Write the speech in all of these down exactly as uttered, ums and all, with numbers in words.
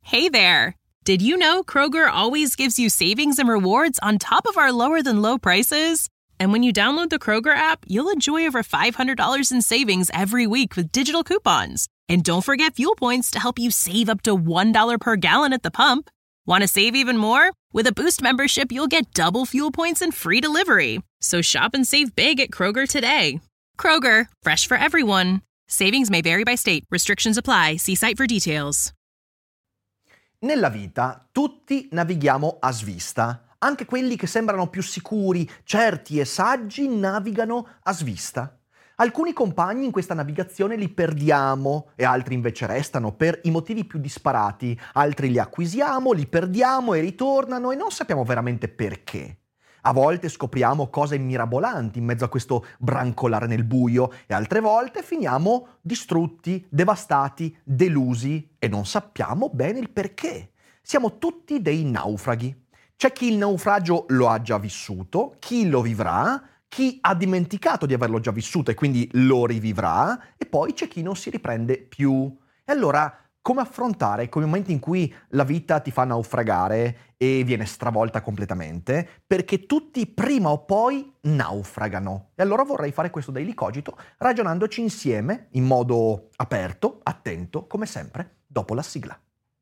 Hey there! Did you know Kroger always gives you savings and rewards on top of our lower-than-low prices? And when you download the Kroger app, you'll enjoy over five hundred dollars in savings every week with digital coupons. And don't forget fuel points to help you save up to one dollar per gallon at the pump. Want to save even more? With a Boost membership, you'll get double fuel points and free delivery. So shop and save big at Kroger today. Kroger, fresh for everyone. Savings may vary by state. Restrictions apply. See site for details. Nella vita tutti navighiamo a svista. Anche quelli che sembrano più sicuri, certi e saggi navigano a svista. Alcuni compagni in questa navigazione li perdiamo e altri invece restano per i motivi più disparati. Altri li acquisiamo, li perdiamo e ritornano e non sappiamo veramente perché. A volte scopriamo cose mirabolanti in mezzo a questo brancolare nel buio e altre volte finiamo distrutti, devastati, delusi e non sappiamo bene il perché. Siamo tutti dei naufraghi. C'è chi il naufragio lo ha già vissuto, chi lo vivrà, chi ha dimenticato di averlo già vissuto e quindi lo rivivrà, e poi c'è chi non si riprende più. E allora, come affrontare quei momenti in cui la vita ti fa naufragare e viene stravolta completamente? Perché tutti prima o poi naufragano. E allora vorrei fare questo Daily Cogito ragionandoci insieme in modo aperto, attento, come sempre, dopo la sigla.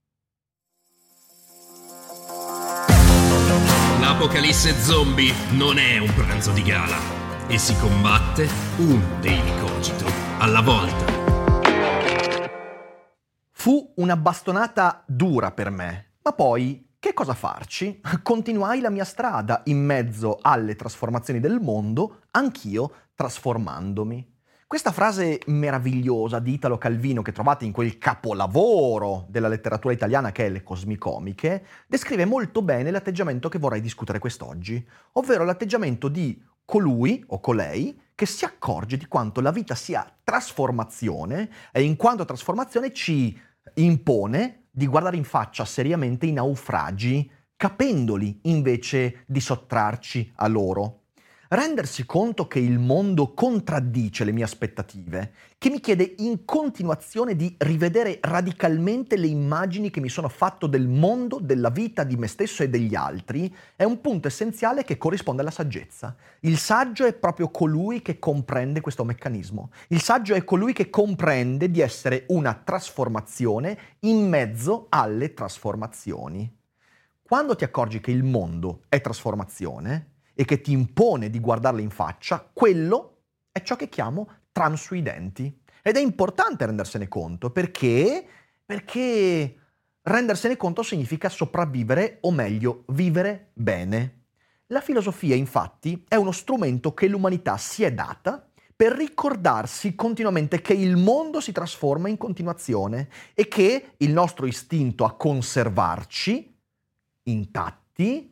L'apocalisse zombie non è un pranzo di gala e si combatte un Daily Cogito alla volta. Fu una bastonata dura per me, ma poi che cosa farci? Continuai la mia strada in mezzo alle trasformazioni del mondo, anch'io trasformandomi. Questa frase meravigliosa di Italo Calvino che trovate in quel capolavoro della letteratura italiana che è Le Cosmicomiche, descrive molto bene l'atteggiamento che vorrei discutere quest'oggi, ovvero l'atteggiamento di colui o colei che si accorge di quanto la vita sia trasformazione e in quanto trasformazione ci impone di guardare in faccia seriamente i naufragi, capendoli invece di sottrarci a loro. Rendersi conto che il mondo contraddice le mie aspettative, che mi chiede in continuazione di rivedere radicalmente le immagini che mi sono fatto del mondo, della vita, di me stesso e degli altri, è un punto essenziale che corrisponde alla saggezza. Il saggio è proprio colui che comprende questo meccanismo. Il saggio è colui che comprende di essere una trasformazione in mezzo alle trasformazioni. Quando ti accorgi che il mondo è trasformazione e che ti impone di guardarle in faccia, quello è ciò che chiamo transuidenti. Ed è importante rendersene conto, perché? Perché rendersene conto significa sopravvivere, o meglio, vivere bene. La filosofia, infatti, è uno strumento che l'umanità si è data per ricordarsi continuamente che il mondo si trasforma in continuazione e che il nostro istinto a conservarci intatti,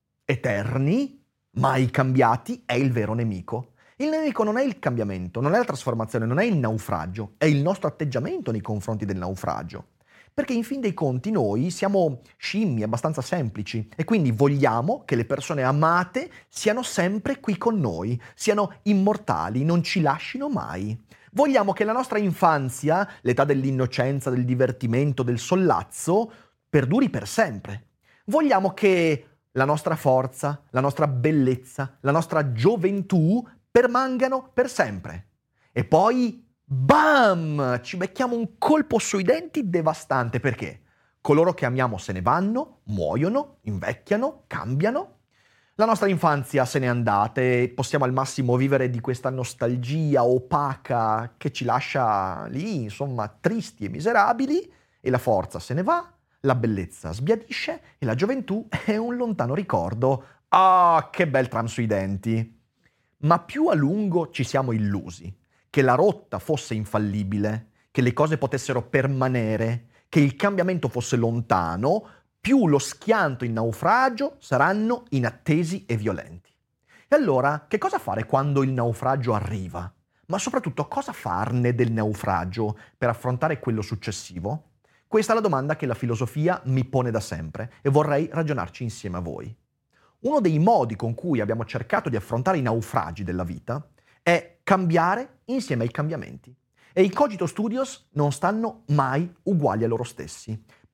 eterni, mai cambiati, è il vero nemico. Il nemico non è il cambiamento, non è la trasformazione, non è il naufragio, è il nostro atteggiamento nei confronti del naufragio. Perché in fin dei conti noi siamo scimmie abbastanza semplici e quindi vogliamo che le persone amate siano sempre qui con noi, siano immortali, non ci lascino mai. Vogliamo che la nostra infanzia, l'età dell'innocenza, del divertimento, del sollazzo, perduri per sempre. Vogliamo che la nostra forza, la nostra bellezza, la nostra gioventù permangano per sempre. E poi, bam! Ci becchiamo un colpo sui denti devastante. Perché? Coloro che amiamo se ne vanno, muoiono, invecchiano, cambiano. La nostra infanzia se n'è andata e possiamo al massimo vivere di questa nostalgia opaca che ci lascia lì, insomma, tristi e miserabili, e la forza se ne va. La bellezza sbiadisce e la gioventù è un lontano ricordo. Ah, che bel tram sui denti! Ma più a lungo ci siamo illusi che la rotta fosse infallibile, che le cose potessero permanere, che il cambiamento fosse lontano, più lo schianto in naufragio saranno inattesi e violenti. E allora, che cosa fare quando il naufragio arriva? Ma soprattutto, cosa farne del naufragio per affrontare quello successivo? Questa è la domanda che la filosofia mi pone da sempre e vorrei ragionarci insieme a voi. Uno dei modi con cui abbiamo cercato di affrontare i naufragi della vita è cambiare insieme ai cambiamenti. E i Cogito Studios non stanno mai uguali a loro stessi.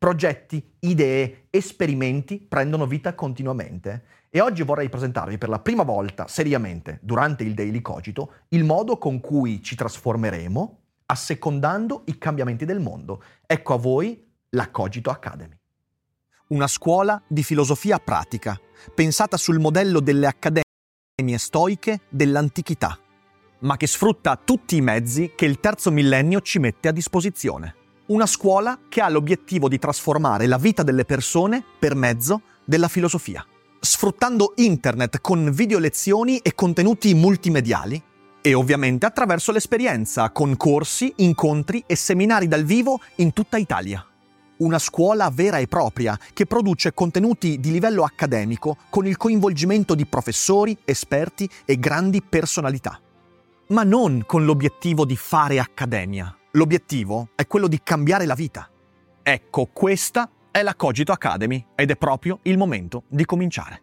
Progetti, idee, esperimenti prendono vita continuamente. E oggi vorrei presentarvi per la prima volta, seriamente, durante il Daily Cogito, il modo con cui ci trasformeremo assecondando i cambiamenti del mondo. Ecco a voi la Cogito Academy. Una scuola di filosofia pratica, pensata sul modello delle accademie stoiche dell'antichità, ma che sfrutta tutti i mezzi che il terzo millennio ci mette a disposizione. Una scuola che ha l'obiettivo di trasformare la vita delle persone per mezzo della filosofia, sfruttando internet con video lezioni e contenuti multimediali e ovviamente attraverso l'esperienza con corsi, incontri e seminari dal vivo in tutta Italia. Una scuola vera e propria che produce contenuti di livello accademico con il coinvolgimento di professori, esperti e grandi personalità. Ma non con l'obiettivo di fare accademia. L'obiettivo è quello di cambiare la vita. Ecco, questa è la Cogito Academy ed è proprio il momento di cominciare.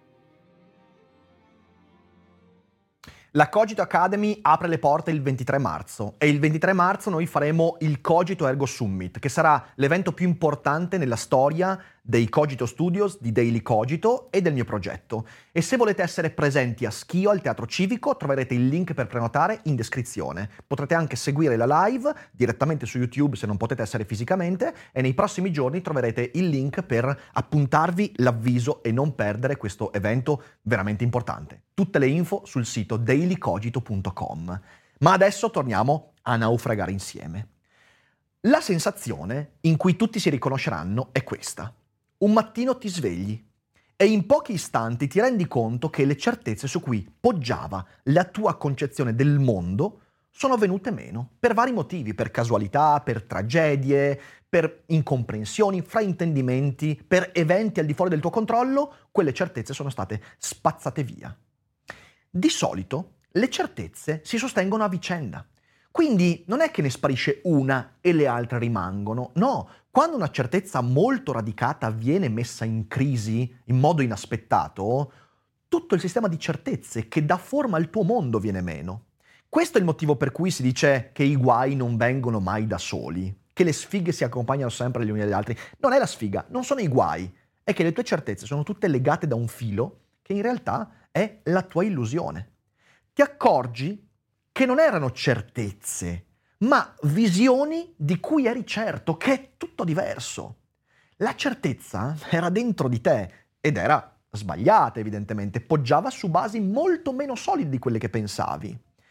La Cogito Academy apre le porte il ventitré marzo e il ventitré marzo noi faremo il Cogito Ergo Summit, che sarà l'evento più importante nella storia dei Cogito Studios, di Daily Cogito e del mio progetto. E se volete essere presenti a Schio, al Teatro Civico, troverete il link per prenotare in descrizione. Potrete anche seguire la live direttamente su YouTube se non potete essere fisicamente e nei prossimi giorni troverete il link per appuntarvi l'avviso e non perdere questo evento veramente importante. Tutte le info sul sito daily cogito punto com. Ma adesso torniamo a naufragare insieme. La sensazione in cui tutti si riconosceranno è questa. Un mattino ti svegli e in pochi istanti ti rendi conto che le certezze su cui poggiava la tua concezione del mondo sono venute meno per vari motivi, per casualità, per tragedie, per incomprensioni, fraintendimenti, per eventi al di fuori del tuo controllo, quelle certezze sono state spazzate via. Di solito le certezze si sostengono a vicenda. Quindi non è che ne sparisce una e le altre rimangono, no. Quando una certezza molto radicata viene messa in crisi in modo inaspettato, tutto il sistema di certezze che dà forma al tuo mondo viene meno. Questo è il motivo per cui si dice che i guai non vengono mai da soli, che le sfighe si accompagnano sempre gli uni agli altri. Non è la sfiga, non sono i guai, è che le tue certezze sono tutte legate da un filo che in realtà è la tua illusione. Ti accorgi che non erano certezze, ma visioni di cui eri certo, che è tutto diverso. La certezza era dentro di te ed era sbagliata, evidentemente, poggiava su basi molto meno solide di quelle che pensavi.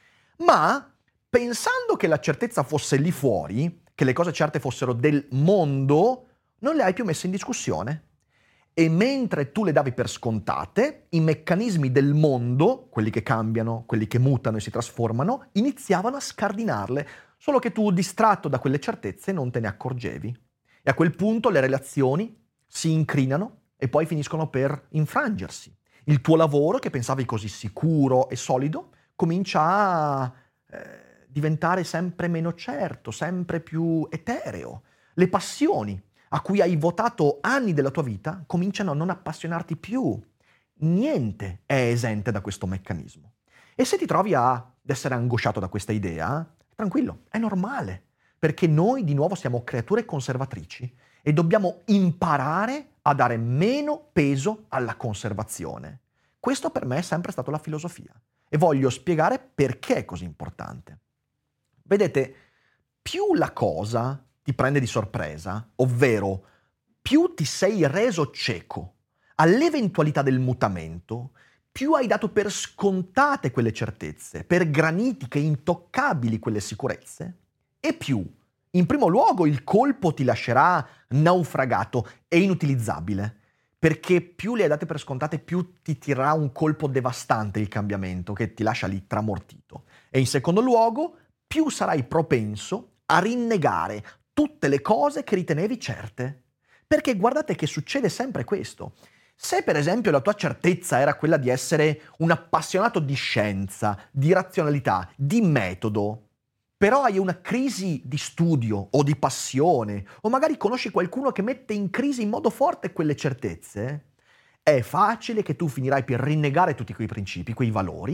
Ma pensando che la certezza fosse lì fuori, che le cose certe fossero del mondo, non le hai più messe in discussione. E mentre tu le davi per scontate, i meccanismi del mondo, quelli che cambiano, quelli che mutano e si trasformano, iniziavano a scardinarle, solo che tu, distratto da quelle certezze, non te ne accorgevi. E a quel punto le relazioni si incrinano e poi finiscono per infrangersi. Il tuo lavoro, che pensavi così sicuro e solido, comincia a eh, diventare sempre meno certo, sempre più etereo. Le passioni a cui hai votato anni della tua vita cominciano a non appassionarti più. Niente è esente da questo meccanismo. E se ti trovi ad essere angosciato da questa idea, tranquillo, è normale, perché noi di nuovo siamo creature conservatrici e dobbiamo imparare a dare meno peso alla conservazione. Questo per me è sempre stata la filosofia e voglio spiegare perché è così importante. Vedete, più la cosa ti prende di sorpresa, ovvero più ti sei reso cieco all'eventualità del mutamento, più hai dato per scontate quelle certezze, per granitiche, intoccabili quelle sicurezze, e più, in primo luogo, il colpo ti lascerà naufragato e inutilizzabile, perché più le hai date per scontate, più ti tirerà un colpo devastante il cambiamento, che ti lascia lì tramortito. E in secondo luogo, più sarai propenso a rinnegare tutte le cose che ritenevi certe. Perché guardate che succede sempre questo. Se per esempio la tua certezza era quella di essere un appassionato di scienza, di razionalità, di metodo, però hai una crisi di studio o di passione, o magari conosci qualcuno che mette in crisi in modo forte quelle certezze, è facile che tu finirai per rinnegare tutti quei principi, quei valori,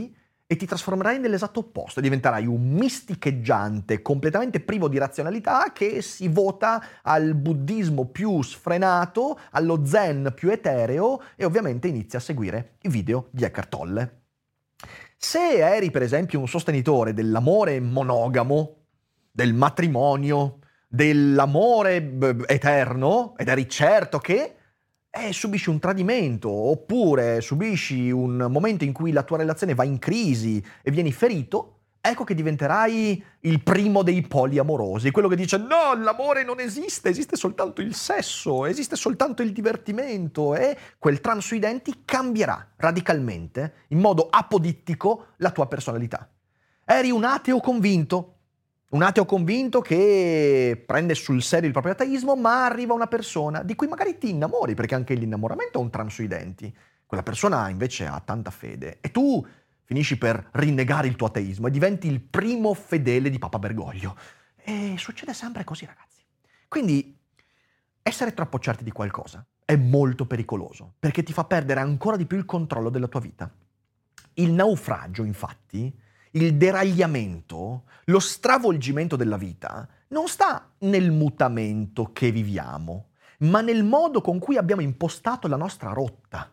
e ti trasformerai nell'esatto opposto, diventerai un misticheggiante completamente privo di razionalità che si vota al buddismo più sfrenato, allo zen più etereo e ovviamente inizia a seguire i video di Eckhart Tolle. Se eri per esempio un sostenitore dell'amore monogamo, del matrimonio, dell'amore eterno, ed eri certo che eh, subisci un tradimento, oppure subisci un momento in cui la tua relazione va in crisi e vieni ferito, ecco che diventerai il primo dei poliamorosi, quello che dice no, l'amore non esiste, esiste soltanto il sesso, esiste soltanto il divertimento, e quel tram sui denti cambierà radicalmente, in modo apodittico, la tua personalità. Eri un ateo convinto, un ateo convinto che prende sul serio il proprio ateismo, ma arriva una persona di cui magari ti innamori, perché anche l'innamoramento è un tram sui denti. Quella persona invece ha tanta fede e tu finisci per rinnegare il tuo ateismo e diventi il primo fedele di Papa Bergoglio. E succede sempre così, ragazzi. Quindi essere troppo certi di qualcosa è molto pericoloso, perché ti fa perdere ancora di più il controllo della tua vita. Il naufragio, infatti, il deragliamento, lo stravolgimento della vita non sta nel mutamento che viviamo, ma nel modo con cui abbiamo impostato la nostra rotta.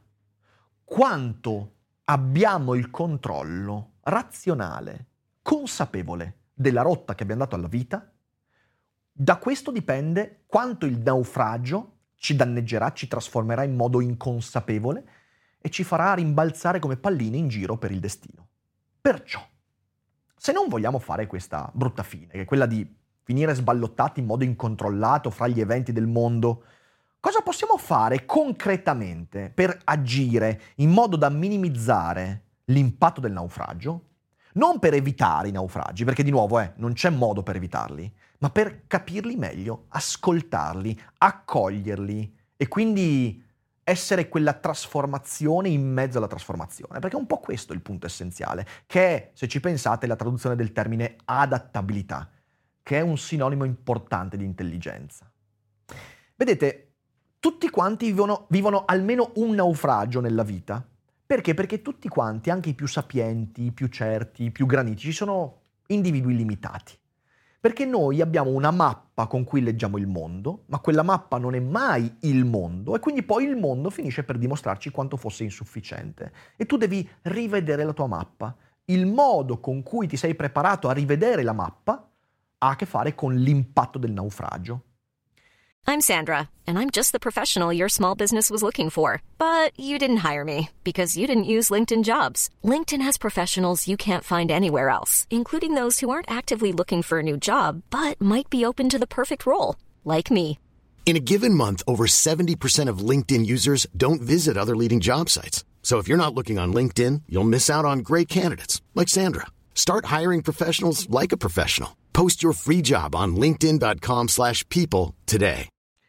Quanto abbiamo il controllo razionale, consapevole della rotta che abbiamo dato alla vita, da questo dipende quanto il naufragio ci danneggerà, ci trasformerà in modo inconsapevole e ci farà rimbalzare come palline in giro per il destino. Perciò, se non vogliamo fare questa brutta fine, che è quella di finire sballottati in modo incontrollato fra gli eventi del mondo, cosa possiamo fare concretamente per agire in modo da minimizzare l'impatto del naufragio? Non per evitare i naufragi, perché di nuovo eh, non c'è modo per evitarli, ma per capirli meglio, ascoltarli, accoglierli e quindi essere quella trasformazione in mezzo alla trasformazione, perché è un po' questo il punto essenziale, che è, se ci pensate, la traduzione del termine adattabilità, che è un sinonimo importante di intelligenza. Vedete, tutti quanti vivono, vivono almeno un naufragio nella vita. Perché? Perché tutti quanti, anche i più sapienti, i più certi, i più granitici, sono individui limitati. Perché noi abbiamo una mappa con cui leggiamo il mondo, ma quella mappa non è mai il mondo e quindi poi il mondo finisce per dimostrarci quanto fosse insufficiente. E tu devi rivedere la tua mappa. Il modo con cui ti sei preparato a rivedere la mappa ha a che fare con l'impatto del naufragio. I'm Sandra, and I'm just the professional your small business was looking for. But you didn't hire me because you didn't use LinkedIn Jobs. LinkedIn has professionals you can't find anywhere else, including those who aren't actively looking for a new job, but might be open to the perfect role, like me. In a given month, over seventy percent of LinkedIn users don't visit other leading job sites. So if you're not looking on LinkedIn, you'll miss out on great candidates, like Sandra. Start hiring professionals like a professional. Post your free job on linkedin.com slash people today.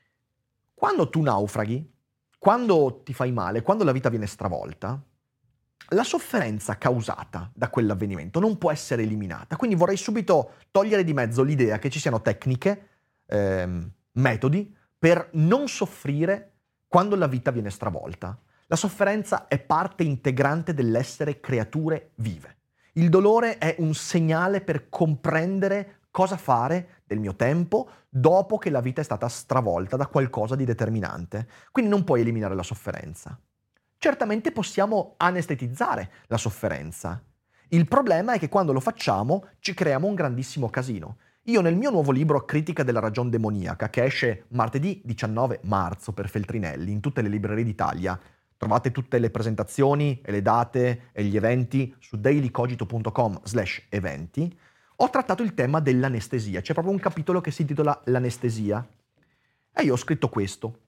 Quando tu naufraghi, quando ti fai male, quando la vita viene stravolta, la sofferenza causata da quell'avvenimento non può essere eliminata. Quindi vorrei subito togliere di mezzo l'idea che ci siano tecniche, ehm, metodi per non soffrire quando la vita viene stravolta. La sofferenza è parte integrante dell'essere creature vive. Il dolore è un segnale per comprendere cosa fare del mio tempo dopo che la vita è stata stravolta da qualcosa di determinante. Quindi non puoi eliminare la sofferenza. Certamente possiamo anestetizzare la sofferenza. Il problema è che quando lo facciamo ci creiamo un grandissimo casino. Io nel mio nuovo libro Critica della ragion demoniaca, che esce martedì diciannove marzo per Feltrinelli in tutte le librerie d'Italia, trovate tutte le presentazioni e le date e gli eventi su dailycogito.com slash eventi, ho trattato il tema dell'anestesia. C'è proprio un capitolo che si intitola L'anestesia. E io ho scritto questo.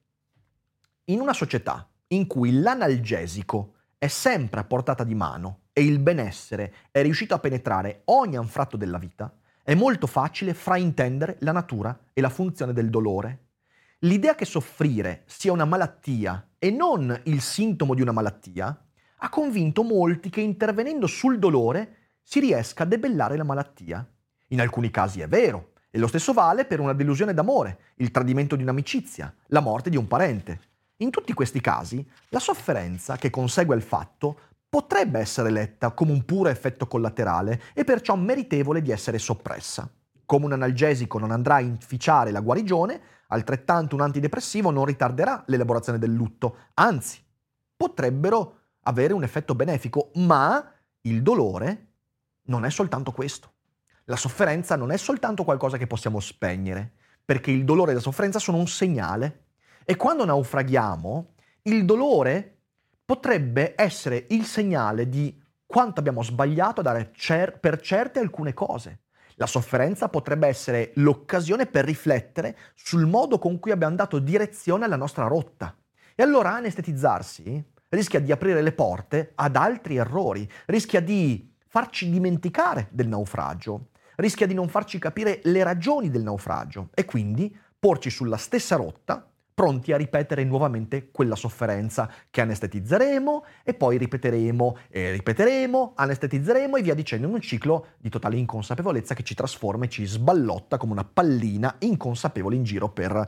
In una società in cui l'analgesico è sempre a portata di mano e il benessere è riuscito a penetrare ogni anfratto della vita, è molto facile fraintendere la natura e la funzione del dolore. L'idea che soffrire sia una malattia e non il sintomo di una malattia ha convinto molti che intervenendo sul dolore si riesca a debellare la malattia. In alcuni casi è vero, e lo stesso vale per una delusione d'amore, il tradimento di un'amicizia, la morte di un parente. In tutti questi casi, la sofferenza che consegue al fatto potrebbe essere letta come un puro effetto collaterale e perciò meritevole di essere soppressa. Come un analgesico non andrà a inficiare la guarigione, altrettanto un antidepressivo non ritarderà l'elaborazione del lutto, anzi, potrebbero avere un effetto benefico, ma il dolore non è soltanto questo. La sofferenza non è soltanto qualcosa che possiamo spegnere, perché il dolore e la sofferenza sono un segnale. E quando naufraghiamo, il dolore potrebbe essere il segnale di quanto abbiamo sbagliato a dare cer- per certe alcune cose. La sofferenza potrebbe essere l'occasione per riflettere sul modo con cui abbiamo dato direzione alla nostra rotta. E allora anestetizzarsi rischia di aprire le porte ad altri errori, rischia di farci dimenticare del naufragio, rischia di non farci capire le ragioni del naufragio e quindi porci sulla stessa rotta, pronti a ripetere nuovamente quella sofferenza che anestetizzeremo e poi ripeteremo e ripeteremo, anestetizzeremo e via dicendo, in un ciclo di totale inconsapevolezza che ci trasforma e ci sballotta come una pallina inconsapevole in giro per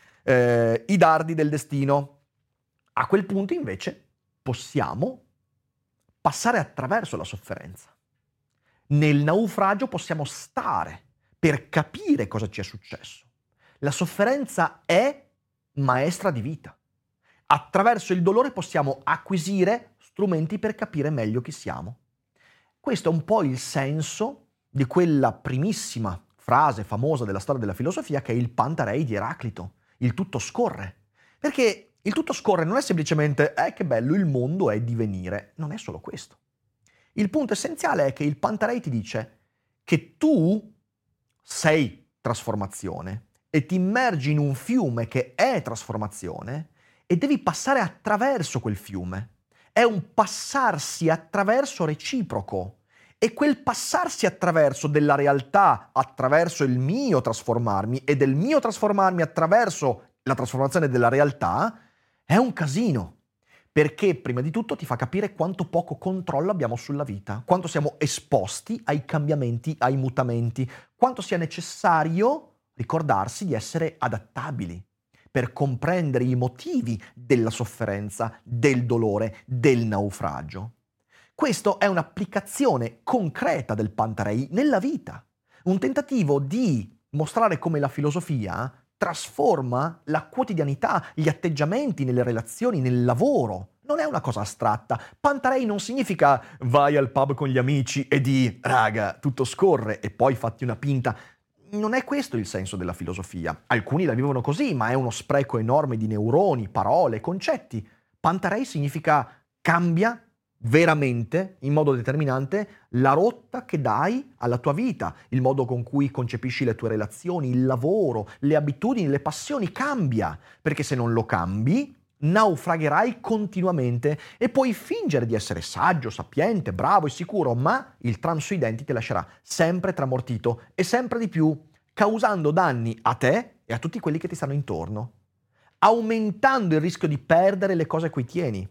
eh, i dardi del destino. A quel punto invece possiamo passare attraverso la sofferenza. Nel naufragio possiamo stare per capire cosa ci è successo. La sofferenza è maestra di vita. Attraverso il dolore possiamo acquisire strumenti per capire meglio chi siamo. Questo è un po' il senso di quella primissima frase famosa della storia della filosofia che è il Pantarei di Eraclito. Il tutto scorre. Perché il tutto scorre non è semplicemente eh che bello, il mondo è divenire. Non è solo questo. Il punto essenziale è che il Pantarei ti dice che tu sei trasformazione e ti immergi in un fiume che è trasformazione e devi passare attraverso quel fiume. È un passarsi attraverso reciproco e quel passarsi attraverso della realtà, attraverso il mio trasformarmi e del mio trasformarmi attraverso la trasformazione della realtà è un casino. Perché prima di tutto ti fa capire quanto poco controllo abbiamo sulla vita, quanto siamo esposti ai cambiamenti, ai mutamenti, quanto sia necessario ricordarsi di essere adattabili per comprendere i motivi della sofferenza, del dolore, del naufragio. Questo è un'applicazione concreta del Pantarei nella vita, un tentativo di mostrare come la filosofia trasforma la quotidianità, gli atteggiamenti nelle relazioni, nel lavoro. Non è una cosa astratta. Pantarei non significa vai al pub con gli amici e di raga, tutto scorre e poi fatti una pinta. Non è questo il senso della filosofia. Alcuni la vivono così, ma è uno spreco enorme di neuroni, parole, concetti. Pantarei significa cambia veramente, in modo determinante, la rotta che dai alla tua vita, il modo con cui concepisci le tue relazioni, il lavoro, le abitudini, le passioni, cambia. Perché se non lo cambi, naufragherai continuamente e puoi fingere di essere saggio, sapiente, bravo e sicuro, ma il tram sui denti ti lascerà sempre tramortito e sempre di più, causando danni a te e a tutti quelli che ti stanno intorno, aumentando il rischio di perdere le cose a cui tieni.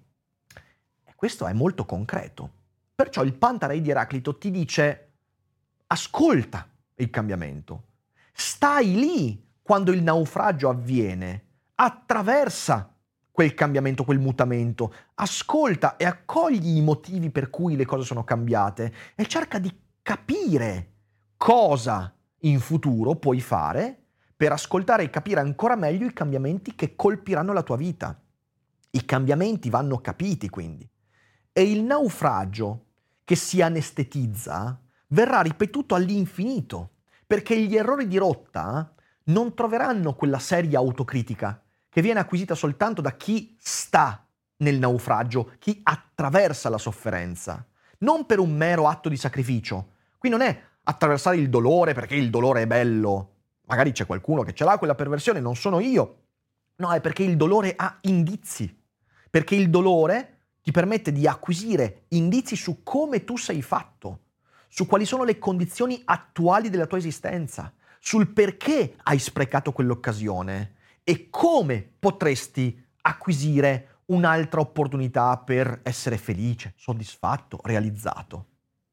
E questo è molto concreto. Perciò il Pantarei di Eraclito ti dice: ascolta il cambiamento, stai lì quando il naufragio avviene, attraversa quel cambiamento, quel mutamento, ascolta e accogli i motivi per cui le cose sono cambiate e cerca di capire cosa in futuro puoi fare per ascoltare e capire ancora meglio i cambiamenti che colpiranno la tua vita. I cambiamenti vanno capiti, quindi. E il naufragio che si anestetizza verrà ripetuto all'infinito, perché gli errori di rotta non troveranno quella seria autocritica che viene acquisita soltanto da chi sta nel naufragio, chi attraversa la sofferenza, non per un mero atto di sacrificio. Qui non è attraversare il dolore perché il dolore è bello, magari c'è qualcuno che ce l'ha quella perversione, non sono io. No, è perché il dolore ha indizi, perché il dolore ti permette di acquisire indizi su come tu sei fatto, su quali sono le condizioni attuali della tua esistenza, sul perché hai sprecato quell'occasione e come potresti acquisire un'altra opportunità per essere felice, soddisfatto, realizzato.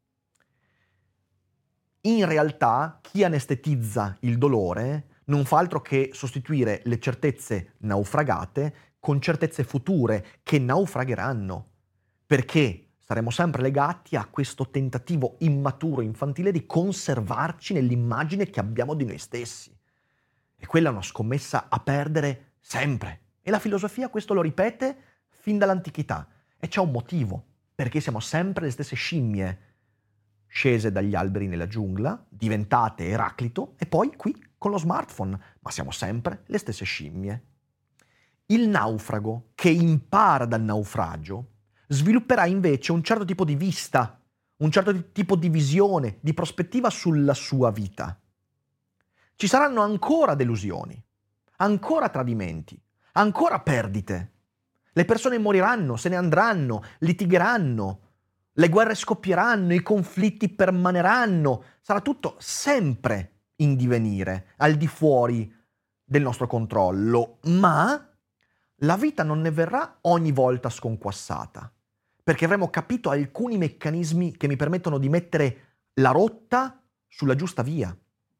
In realtà, chi anestetizza il dolore non fa altro che sostituire le certezze naufragate con certezze future che naufragheranno. Perché saremo sempre legati a questo tentativo immaturo, infantile di conservarci nell'immagine che abbiamo di noi stessi. E quella è una scommessa a perdere sempre. E la filosofia questo lo ripete fin dall'antichità. E c'è un motivo, perché siamo sempre le stesse scimmie, scese dagli alberi nella giungla, diventate Eraclito, e poi qui con lo smartphone, ma siamo sempre le stesse scimmie. Il naufrago che impara dal naufragio svilupperà invece un certo tipo di vista, un certo tipo di visione, di prospettiva sulla sua vita. Ci saranno ancora delusioni, ancora tradimenti, ancora perdite. Le persone moriranno, se ne andranno, litigheranno, le guerre scoppieranno, i conflitti permaneranno. Sarà tutto sempre in divenire, al di fuori del nostro controllo, ma la vita non ne verrà ogni volta sconquassata, perché avremo capito alcuni meccanismi che mi permettono di mettere la rotta sulla giusta via.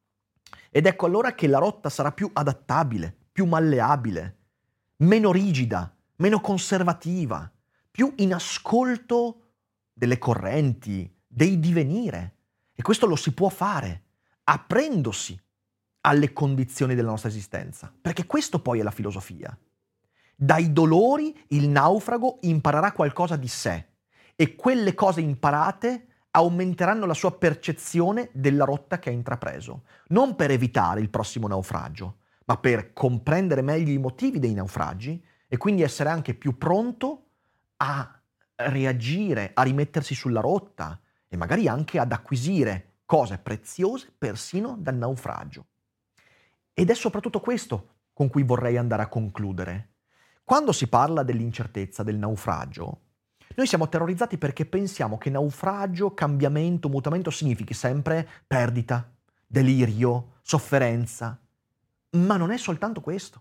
Ed ecco allora che la rotta sarà più adattabile, più malleabile, meno rigida, meno conservativa, più in ascolto delle correnti, dei divenire. E questo lo si può fare aprendosi alle condizioni della nostra esistenza, perché questo poi è la filosofia. Dai dolori il naufrago imparerà qualcosa di sé e quelle cose imparate aumenteranno la sua percezione della rotta che ha intrapreso, non per evitare il prossimo naufragio, ma per comprendere meglio i motivi dei naufragi e quindi essere anche più pronto a reagire, a rimettersi sulla rotta e magari anche ad acquisire cose preziose persino dal naufragio. Ed è soprattutto questo con cui vorrei andare a concludere. Quando si parla dell'incertezza, del naufragio, noi siamo terrorizzati perché pensiamo che naufragio, cambiamento, mutamento significhi sempre perdita, delirio, sofferenza. Ma non è soltanto questo.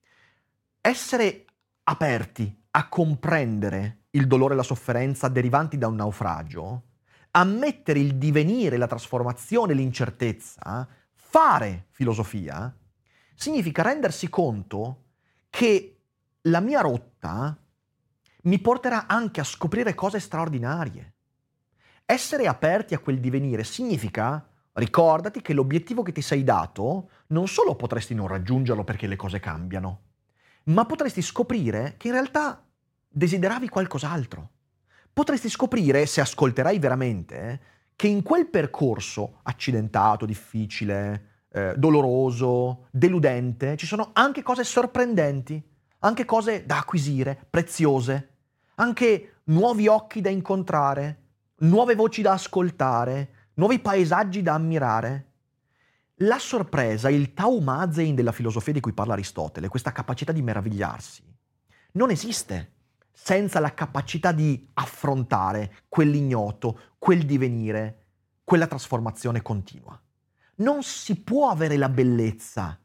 Essere aperti a comprendere il dolore e la sofferenza derivanti da un naufragio, ammettere il divenire, la trasformazione, l'incertezza, fare filosofia, significa rendersi conto che la mia rotta mi porterà anche a scoprire cose straordinarie. Essere aperti a quel divenire significa, ricordati che l'obiettivo che ti sei dato non solo potresti non raggiungerlo perché le cose cambiano, ma potresti scoprire che in realtà desideravi qualcos'altro. Potresti scoprire, se ascolterai veramente, che in quel percorso accidentato, difficile, eh, doloroso, deludente, ci sono anche cose sorprendenti, anche cose da acquisire, preziose, anche nuovi occhi da incontrare, nuove voci da ascoltare, nuovi paesaggi da ammirare. La sorpresa, il taumazein della filosofia di cui parla Aristotele, questa capacità di meravigliarsi, non esiste senza la capacità di affrontare quell'ignoto, quel divenire, quella trasformazione continua. Non si può avere la bellezza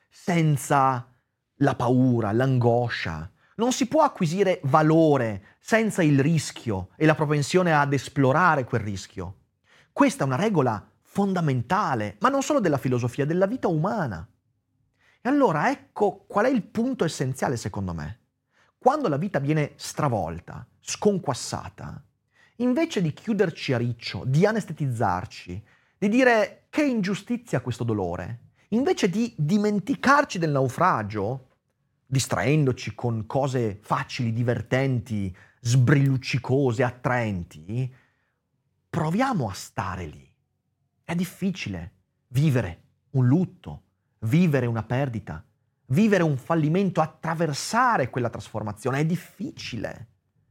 senza la paura, l'angoscia. Non si può acquisire valore senza il rischio e la propensione ad esplorare quel rischio. Questa è una regola fondamentale, ma non solo della filosofia, della vita umana. E allora ecco qual è il punto essenziale secondo me. Quando la vita viene stravolta, sconquassata, invece di chiuderci a riccio, di anestetizzarci, di dire che ingiustizia questo dolore, invece di dimenticarci del naufragio, distraendoci con cose facili, divertenti, sbrilluccicose, attraenti, proviamo a stare lì. È difficile vivere un lutto, vivere una perdita, vivere un fallimento, attraversare quella trasformazione. È difficile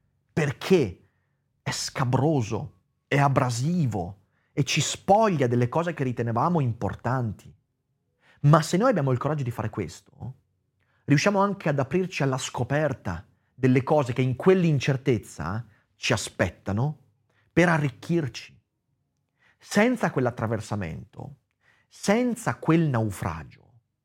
perché è scabroso, è abrasivo e ci spoglia delle cose che ritenevamo importanti. Ma se noi abbiamo il coraggio di fare questo, riusciamo anche ad aprirci alla scoperta delle cose che in quell'incertezza ci aspettano per arricchirci. Senza quell'attraversamento, senza quel naufragio,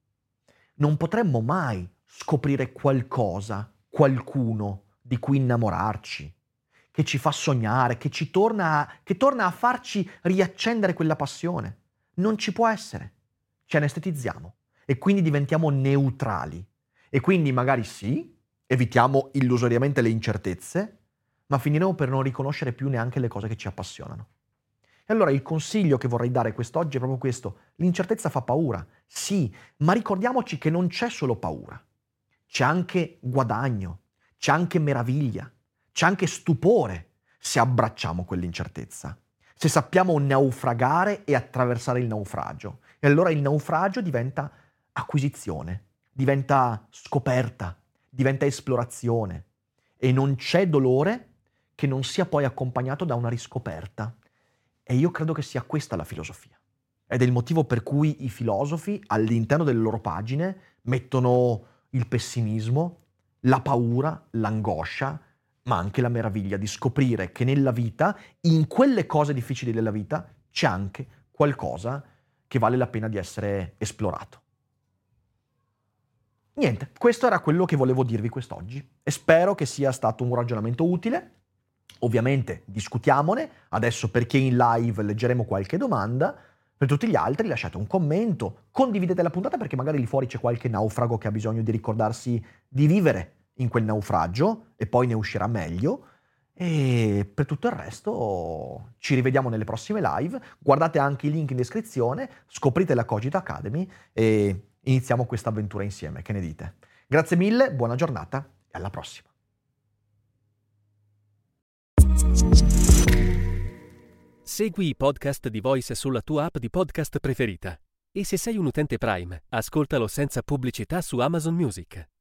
non potremmo mai scoprire qualcosa, qualcuno di cui innamorarci, che ci fa sognare, che ci torna a, che torna a farci riaccendere quella passione. Non ci può essere. Ci anestetizziamo e quindi diventiamo neutrali. E quindi magari sì, evitiamo illusoriamente le incertezze, ma finiremo per non riconoscere più neanche le cose che ci appassionano. E allora il consiglio che vorrei dare quest'oggi è proprio questo. L'incertezza fa paura, sì, ma ricordiamoci che non c'è solo paura. C'è anche guadagno, c'è anche meraviglia, c'è anche stupore se abbracciamo quell'incertezza, se sappiamo naufragare e attraversare il naufragio. E allora il naufragio diventa acquisizione, diventa scoperta, diventa esplorazione. E non c'è dolore che non sia poi accompagnato da una riscoperta. E io credo che sia questa la filosofia. Ed è il motivo per cui i filosofi all'interno delle loro pagine mettono il pessimismo, la paura, l'angoscia, ma anche la meraviglia di scoprire che nella vita, in quelle cose difficili della vita, c'è anche qualcosa che vale la pena di essere esplorato. Niente, questo era quello che volevo dirvi quest'oggi e spero che sia stato un ragionamento utile. Ovviamente discutiamone, adesso per chi è in live leggeremo qualche domanda, per tutti gli altri lasciate un commento, condividete la puntata perché magari lì fuori c'è qualche naufrago che ha bisogno di ricordarsi di vivere in quel naufragio e poi ne uscirà meglio. E per tutto il resto ci rivediamo nelle prossime live, guardate anche i link in descrizione, scoprite la Cogito Academy e iniziamo questa avventura insieme, che ne dite? Grazie mille, buona giornata e alla prossima. Segui i podcast di Voice sulla tua app di podcast preferita. E se sei un utente Prime, ascoltalo senza pubblicità su Amazon Music.